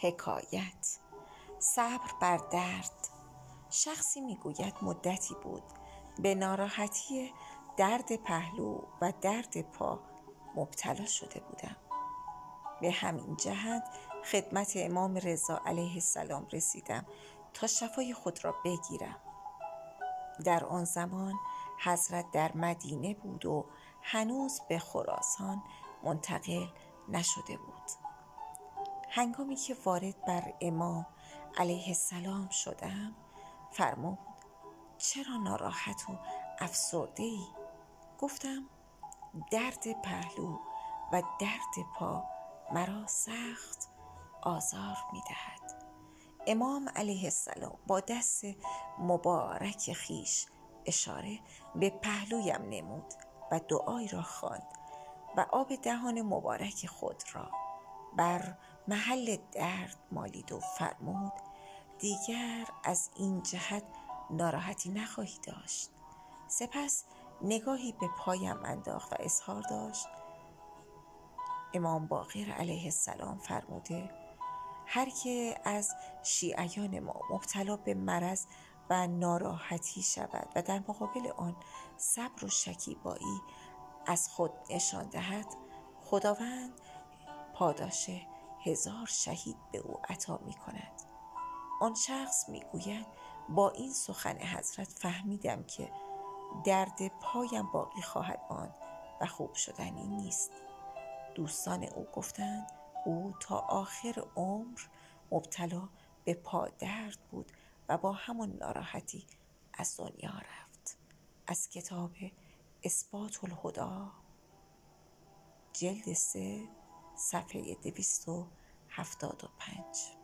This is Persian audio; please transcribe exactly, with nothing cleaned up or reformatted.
حکایت صبر بر درد. شخصی میگوید مدتی بود به ناراحتی درد پهلو و درد پا مبتلا شده بودم. به همین جهت خدمت امام رضا علیه السلام رسیدم تا شفای خود را بگیرم. در آن زمان حضرت در مدینه بود و هنوز به خراسان منتقل نشده بود. هنگامی که وارد بر امام علیه السلام شدم فرمود چرا ناراحت و افسرده ای؟ گفتم درد پهلو و درد پا مرا سخت آزار می دهد. امام علیه السلام با دست مبارک خیش اشاره به پهلویم نمود و دعایی را خواند و آب دهان مبارک خود را بر محل درد مالید و فرمود دیگر از این جهت ناراحتی نخواهی داشت. سپس نگاهی به پایم انداخت و اظهار داشت امام باقر علیه السلام فرموده هر که از شیعیان ما مبتلا به مرض و ناراحتی شود و در مقابل آن صبر و شکیبایی از خود نشان دهد، خداوند پاداش هزار شهید به او عطا می کند. آن شخص می گوید با این سخن حضرت فهمیدم که درد پایم باقی خواهد ماند و خوب شدنی نیست. دوستان او گفتند او تا آخر عمر مبتلا به پا درد بود و با همون ناراحتی از دنیا رفت. از کتاب اثبات الهدی جلد سه صفحه دویست و هفتاد و پنج.